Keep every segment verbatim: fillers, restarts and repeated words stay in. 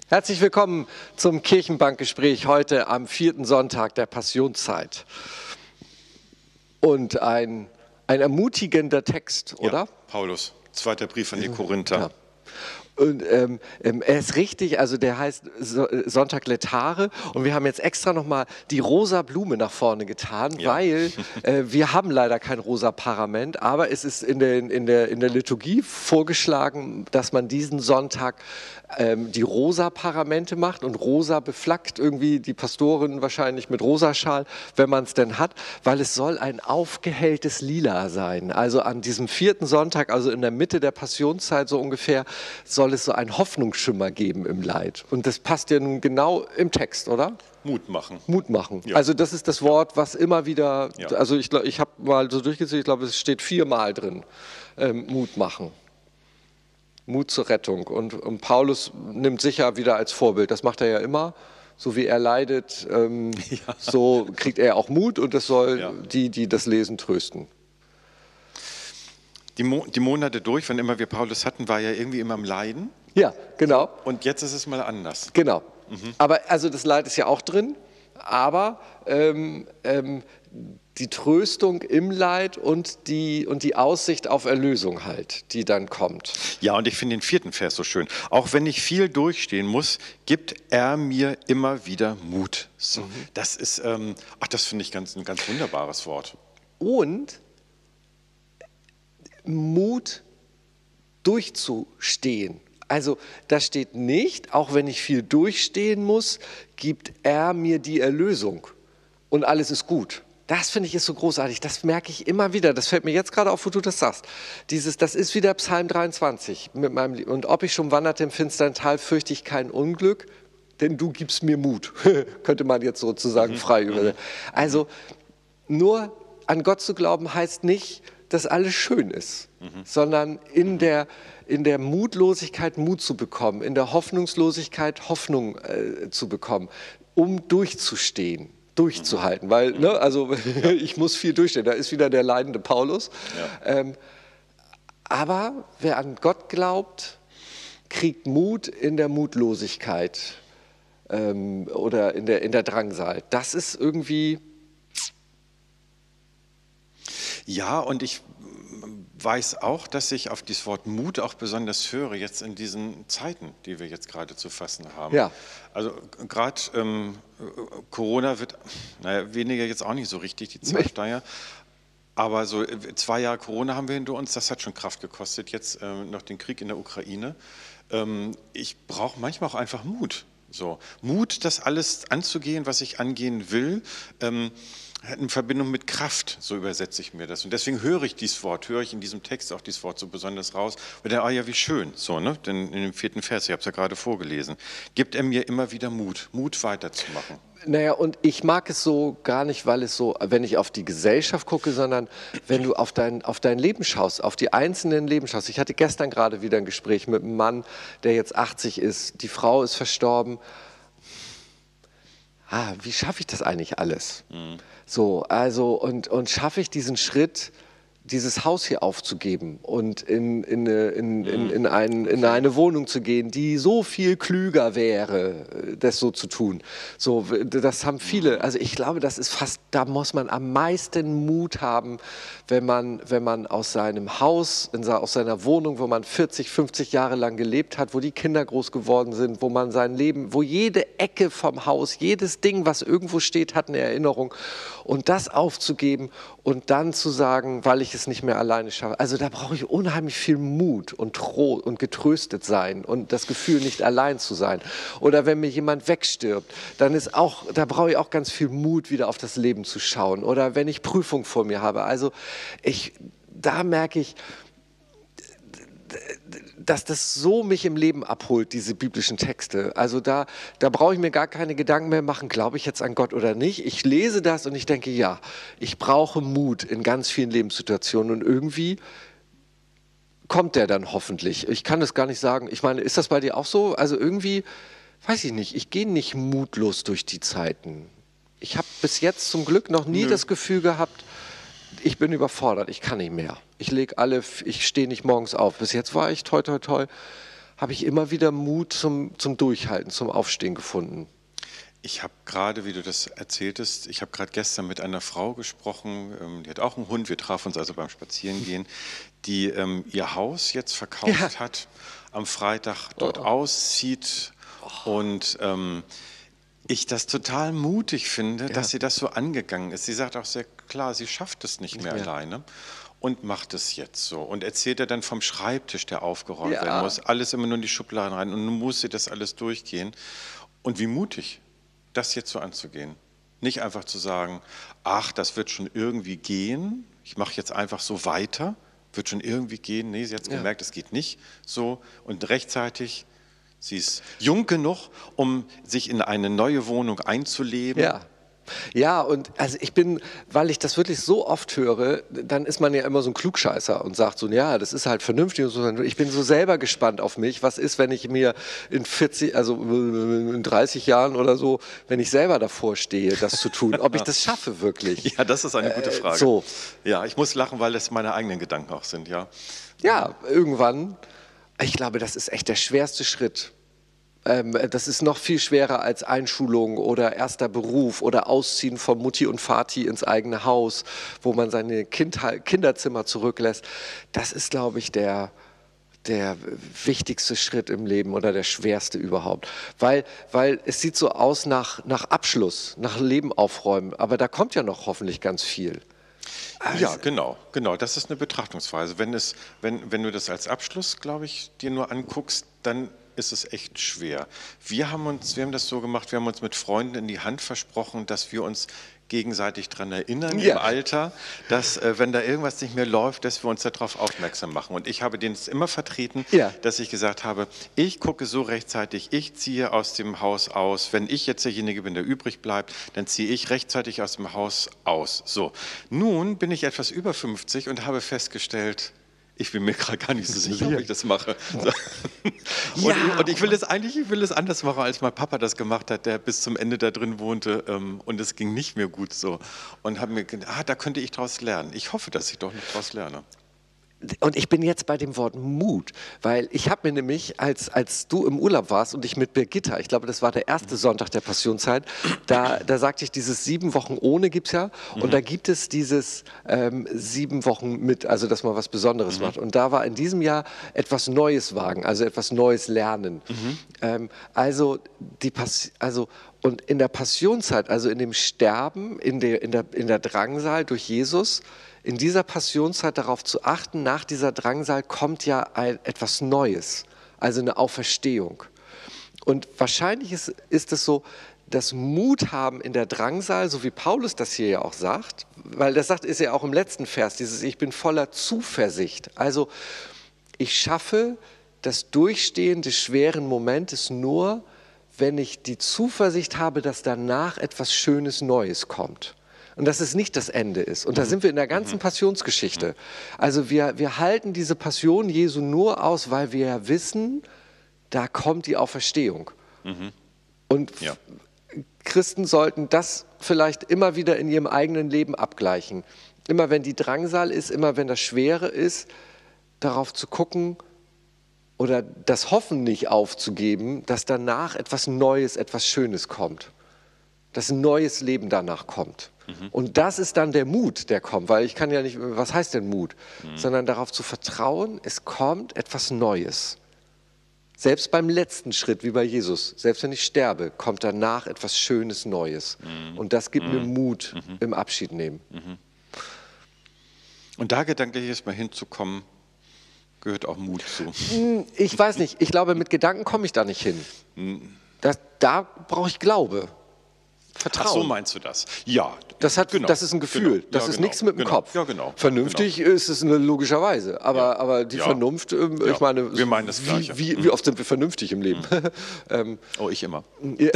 Herzlich willkommen zum Kirchenbankgespräch heute am vierten Sonntag der Passionszeit. Und ein, ein ermutigender Text, oder? Ja, Paulus, zweiter Brief an die Korinther. Ja. Und ähm, er ist richtig, also der heißt Sonntag Letare und wir haben jetzt extra nochmal die rosa Blume nach vorne getan, ja. weil äh, wir haben leider kein rosa Parament, aber es ist in der, in der, in der Liturgie vorgeschlagen, dass man diesen Sonntag ähm, die rosa Paramente macht und rosa beflaggt irgendwie die Pastorin wahrscheinlich mit Rosaschal, wenn man es denn hat, weil es soll ein aufgehelltes Lila sein. Also an diesem vierten Sonntag, also in der Mitte der Passionszeit so ungefähr, soll es so einen Hoffnungsschimmer geben im Leid. Und das passt ja nun genau im Text, oder? Mut machen. Mut machen. Ja. Also das ist das Wort, was immer wieder, ja. also ich, ich habe mal so durchgezählt, ich glaube, es steht viermal drin, ähm, Mut machen. Mut zur Rettung. Und, und Paulus nimmt sicher wieder als Vorbild, das macht er ja immer, so wie er leidet, ähm, ja. so kriegt er auch Mut und das soll ja. die, die das lesen, trösten. Die, Mo die Monate durch, wann immer wir Paulus hatten, war ja irgendwie immer im Leiden. Ja, genau. Und jetzt ist es mal anders. Genau. Mhm. Aber also das Leid ist ja auch drin, aber ähm, ähm, die Tröstung im Leid und die, und die Aussicht auf Erlösung halt, die dann kommt. Ja, und ich finde den vierten Vers so schön. Auch wenn ich viel durchstehen muss, gibt er mir immer wieder Mut. So, mhm. Das ist, ähm, ach, das finde ich ganz, ein ganz wunderbares Wort. Und Mut durchzustehen. Also da steht nicht, auch wenn ich viel durchstehen muss, gibt er mir die Erlösung und alles ist gut. Das finde ich ist so großartig, das merke ich immer wieder, das fällt mir jetzt gerade auf, wo du das sagst. Dieses, das ist wieder Psalm dreiundzwanzig mit meinem, und ob ich schon wanderte im finstern Tal, fürchte ich kein Unglück, denn du gibst mir Mut, könnte man jetzt sozusagen mhm. frei übersetzen. Also nur an Gott zu glauben heißt nicht, dass alles schön ist, mhm. sondern in, mhm. der, in der Mutlosigkeit Mut zu bekommen, in der Hoffnungslosigkeit Hoffnung äh, zu bekommen, um durchzustehen, durchzuhalten. Mhm. Weil, ne, also ja. ich muss viel durchstehen, da ist wieder der leidende Paulus. Ja. Ähm, aber wer an Gott glaubt, kriegt Mut in der Mutlosigkeit ähm, oder in der, in der Drangsal. Das ist irgendwie... Ja, und ich weiß auch, dass ich auf dieses Wort Mut auch besonders höre, jetzt in diesen Zeiten, die wir jetzt gerade zu fassen haben. Ja. Also gerade ähm, Corona wird, naja, weniger jetzt auch nicht so richtig, die Zweitsteier, aber so zwei Jahre Corona haben wir hinter uns, das hat schon Kraft gekostet, jetzt ähm, noch den Krieg in der Ukraine. Ähm, ich brauche manchmal auch einfach Mut. So. Mut, das alles anzugehen, was ich angehen will, ähm, in Verbindung mit Kraft, so übersetze ich mir das. Und deswegen höre ich dieses Wort, höre ich in diesem Text auch dieses Wort so besonders raus. Und dann, ah ja, wie schön, so, ne? Denn in dem vierten Vers, ich habe es ja gerade vorgelesen, gibt er mir immer wieder Mut, Mut weiterzumachen. Naja, und ich mag es so gar nicht, weil es so, wenn ich auf die Gesellschaft gucke, sondern wenn du auf dein, auf dein Leben schaust, auf die einzelnen Leben schaust. Ich hatte gestern gerade wieder ein Gespräch mit einem Mann, der jetzt achtzig ist, die Frau ist verstorben. Ah, wie schaffe ich das eigentlich alles? Mhm. So, also, und, und schaffe ich diesen Schritt, dieses Haus hier aufzugeben und in, in, in, in, in, ein, in eine Wohnung zu gehen, die so viel klüger wäre, das so zu tun. So, das haben viele, also ich glaube, das ist fast, da muss man am meisten Mut haben, wenn man, wenn man aus seinem Haus, in, aus seiner Wohnung, wo man vierzig, fünfzig Jahre lang gelebt hat, wo die Kinder groß geworden sind, wo man sein Leben, wo jede Ecke vom Haus, jedes Ding, was irgendwo steht, hat eine Erinnerung. Und das aufzugeben und dann zu sagen, weil ich es nicht mehr alleine schaffe. Also da brauche ich unheimlich viel Mut und Trost und getröstet sein und das Gefühl, nicht allein zu sein. Oder wenn mir jemand wegstirbt, dann ist auch, da brauche ich auch ganz viel Mut, wieder auf das Leben zu schauen. Oder wenn ich Prüfung vor mir habe. Also ich, da merke ich, dass das so mich im Leben abholt, diese biblischen Texte. Also da, da brauche ich mir gar keine Gedanken mehr machen, glaube ich jetzt an Gott oder nicht. Ich lese das und ich denke, ja, ich brauche Mut in ganz vielen Lebenssituationen und irgendwie kommt der dann hoffentlich. Ich kann das gar nicht sagen. Ich meine, ist das bei dir auch so? Also irgendwie, weiß ich nicht, ich gehe nicht mutlos durch die Zeiten. Ich habe bis jetzt zum Glück noch nie Nö. das Gefühl gehabt, ich bin überfordert, ich kann nicht mehr. Ich lege alle, ich stehe nicht morgens auf. Bis jetzt war ich toi toi toi, habe ich immer wieder Mut zum, zum Durchhalten, zum Aufstehen gefunden. Ich habe gerade, wie du das erzähltest, ich habe gerade gestern mit einer Frau gesprochen, ähm, die hat auch einen Hund, wir trafen uns also beim Spazierengehen, die ähm, ihr Haus jetzt verkauft ja. hat, am Freitag dort oh. auszieht oh. und ähm, ich das total mutig finde, ja. dass sie das so angegangen ist. Sie sagt auch sehr klar, sie schafft es nicht mehr ja. alleine und macht es jetzt so. Und erzählt er dann vom Schreibtisch, der aufgeräumt ja. werden muss, alles immer nur in die Schubladen rein und nun muss sie das alles durchgehen. Und wie mutig, das jetzt so anzugehen. Nicht einfach zu sagen, ach, das wird schon irgendwie gehen, ich mache jetzt einfach so weiter, wird schon irgendwie gehen. Nee, sie hat ja. gemerkt, es geht nicht so und rechtzeitig. Sie ist jung genug, um sich in eine neue Wohnung einzuleben. Ja. Ja, und also ich bin, weil ich das wirklich so oft höre, dann ist man ja immer so ein Klugscheißer und sagt so, ja, das ist halt vernünftig und so. Ich bin so selber gespannt auf mich. Was ist, wenn ich mir in vierzig, also in dreißig Jahren oder so, wenn ich selber davor stehe, das zu tun, ob ich das schaffe wirklich? Ja, das ist eine gute Frage. Äh, so. Ja, ich muss lachen, weil das meine eigenen Gedanken auch sind, ja. Ja, irgendwann. Ich glaube, das ist echt der schwerste Schritt. Das ist noch viel schwerer als Einschulung oder erster Beruf oder Ausziehen von Mutti und Vati ins eigene Haus, wo man seine Kindheit, Kinderzimmer zurücklässt. Das ist, glaube ich, der, der wichtigste Schritt im Leben oder der schwerste überhaupt. Weil, weil es sieht so aus nach, nach Abschluss, nach Leben aufräumen, aber da kommt ja noch hoffentlich ganz viel. Also ja, genau, genau. Das ist eine Betrachtungsweise. Wenn, es, wenn, wenn du das als Abschluss, glaube ich, dir nur anguckst, dann ist es echt schwer. Wir haben uns, wir haben das so gemacht, wir haben uns mit Freunden in die Hand versprochen, dass wir uns gegenseitig daran erinnern ja. im Alter, dass äh, wenn da irgendwas nicht mehr läuft, dass wir uns darauf aufmerksam machen. Und ich habe denen es immer vertreten, ja. dass ich gesagt habe, ich gucke so rechtzeitig, ich ziehe aus dem Haus aus. Wenn ich jetzt derjenige bin, der übrig bleibt, dann ziehe ich rechtzeitig aus dem Haus aus. So, nun bin ich etwas über fünfzig und habe festgestellt, ich bin mir gerade gar nicht so sicher, ob ich das mache. So. Und, ja. und ich will es eigentlich, ich will es anders machen, als mein Papa das gemacht hat, der bis zum Ende da drin wohnte ähm, und es ging nicht mehr gut so. Und habe mir gedacht, ah, da könnte ich draus lernen. Ich hoffe, dass ich doch noch draus lerne. Und ich bin jetzt bei dem Wort Mut, weil ich habe mir nämlich, als, als du im Urlaub warst und ich mit Birgitta, ich glaube, das war der erste Sonntag der Passionszeit, da, da sagte ich, dieses sieben Wochen ohne gibt es ja und mhm. da gibt es dieses ähm, sieben Wochen mit, also dass man was Besonderes mhm. macht. Und da war in diesem Jahr etwas Neues wagen, also etwas Neues lernen. Mhm. Ähm, also, die Pass also und in der Passionszeit, also in dem Sterben, in der, in der, in der Drangsal durch Jesus, in dieser Passionszeit darauf zu achten, nach dieser Drangsal kommt ja ein, etwas Neues, also eine Auferstehung. Und wahrscheinlich ist, ist es so, dass Mut haben in der Drangsal, so wie Paulus das hier ja auch sagt, weil das sagt, ist ja auch im letzten Vers, dieses ich bin voller Zuversicht. Also ich schaffe das Durchstehen des schweren Momentes nur, wenn ich die Zuversicht habe, dass danach etwas Schönes Neues kommt. Und dass es nicht das Ende ist. Und da sind wir in der ganzen Passionsgeschichte. Also wir, wir halten diese Passion Jesu nur aus, weil wir ja wissen, da kommt die Auferstehung. Mhm. Und ja. Christen sollten das vielleicht immer wieder in ihrem eigenen Leben abgleichen. Immer wenn die Drangsal ist, immer wenn das Schwere ist, darauf zu gucken oder das Hoffen nicht aufzugeben, dass danach etwas Neues, etwas Schönes kommt. Dass ein neues Leben danach kommt. Mhm. Und das ist dann der Mut, der kommt, weil ich kann ja nicht, was heißt denn Mut? Mhm. Sondern darauf zu vertrauen, es kommt etwas Neues. Selbst beim letzten Schritt, wie bei Jesus, selbst wenn ich sterbe, kommt danach etwas Schönes Neues. Mhm. Und das gibt mhm. mir Mut mhm. im Abschied nehmen. Mhm. Und da gedanklich erstmal hinzukommen, gehört auch Mut zu. Ich weiß nicht, ich glaube, mit Gedanken komme ich da nicht hin. Mhm. Das, da brauche ich Glaube. Vertrauen. Ach so meinst du das? Ja. Das, hat, genau. das ist ein Gefühl, genau. das ja, ist genau. nichts mit dem genau. Kopf. Ja, genau. Vernünftig genau. ist es eine logischerweise, aber, ja. aber die ja. Vernunft, ähm, ja. ich meine, wir meinen das Gleiche. Wie, wie, wie oft sind wir vernünftig im Leben? Mhm. ähm, oh, ich immer. Ja.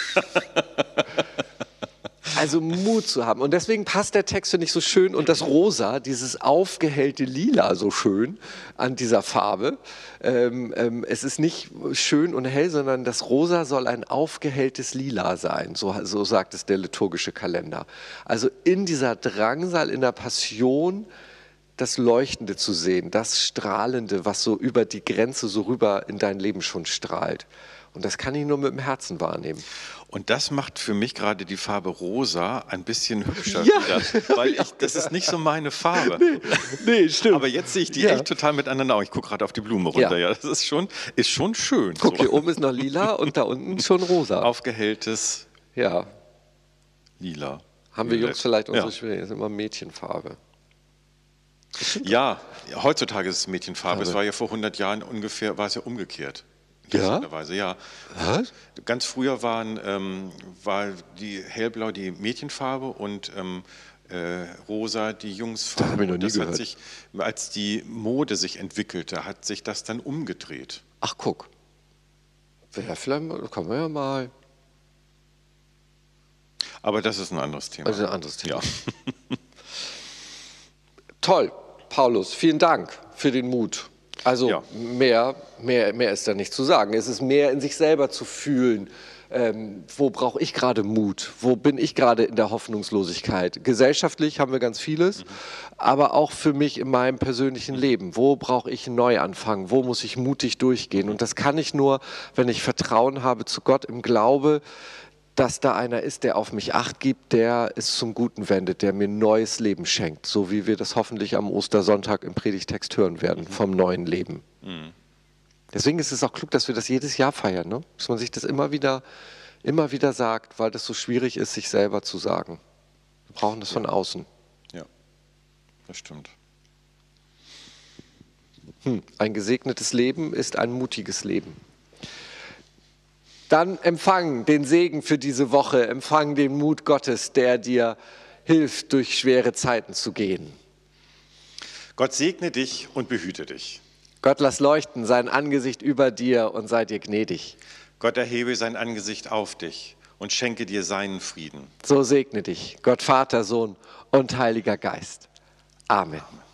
Also Mut zu haben. Und deswegen passt der Text, finde ich, so schön. Und das Rosa, dieses aufgehellte Lila so schön an dieser Farbe. Ähm, ähm, es ist nicht schön und hell, sondern das Rosa soll ein aufgehelltes Lila sein. So, so sagt es der liturgische Kalender. Also in dieser Drangsal, in der Passion das Leuchtende zu sehen, das Strahlende, was so über die Grenze so rüber in dein Leben schon strahlt. Und das kann ich nur mit dem Herzen wahrnehmen. Und das macht für mich gerade die Farbe rosa ein bisschen hübscher Ja. wieder, weil ich, das ist nicht so meine Farbe. Nee, nee, stimmt. Aber jetzt sehe ich die Ja. echt total miteinander aus. Ich gucke gerade auf die Blume runter. Ja. Ja. Das ist schon, ist schon schön. Guck, so. hier oben ist noch lila und da unten schon rosa. Aufgehelltes Ja, Lila. haben wir Violett. Jungs vielleicht unsere Ja. Schwierigkeiten, das ist immer Mädchenfarbe. Ja, heutzutage ist es Mädchenfarbe. Es Farbe. war ja vor hundert Jahren ungefähr, war es ja umgekehrt. Ja? Interessanterweise, ja. Was? Ganz früher waren, ähm, war die hellblau die Mädchenfarbe und ähm, äh, rosa die Jungsfarbe. Das hab ich noch Und nie das hat gehört. sich, als die Mode sich entwickelte, hat sich das dann umgedreht. Ach, guck. Ja, vielleicht mal- können wir ja mal. Aber das ist ein anderes Thema. Also ein anderes Thema. Ja. Toll, Paulus, vielen Dank für den Mut. Also Ja. mehr, mehr, mehr ist da nicht zu sagen. Es ist mehr in sich selber zu fühlen. Ähm, wo brauche ich gerade Mut? Wo bin ich gerade in der Hoffnungslosigkeit? Gesellschaftlich haben wir ganz vieles, mhm. aber auch für mich in meinem persönlichen Leben. Wo brauche ich einen Neuanfang? Wo muss ich mutig durchgehen? Und das kann ich nur, wenn ich Vertrauen habe zu Gott im Glaube, dass da einer ist, der auf mich Acht gibt, der es zum Guten wendet, der mir neues Leben schenkt, so wie wir das hoffentlich am Ostersonntag im Predigtext hören werden, vom neuen Leben. Mhm. Deswegen ist es auch klug, dass wir das jedes Jahr feiern, ne? Dass man sich das immer wieder, immer wieder sagt, weil das so schwierig ist, sich selber zu sagen. Wir brauchen das von außen. Ja, das stimmt. Hm. Ein gesegnetes Leben ist ein mutiges Leben. Dann empfang den Segen für diese Woche, empfang den Mut Gottes, der dir hilft, durch schwere Zeiten zu gehen. Gott segne dich und behüte dich. Gott lass leuchten sein Angesicht über dir und sei dir gnädig. Gott erhebe sein Angesicht auf dich und schenke dir seinen Frieden. So segne dich, Gott Vater, Sohn und Heiliger Geist. Amen.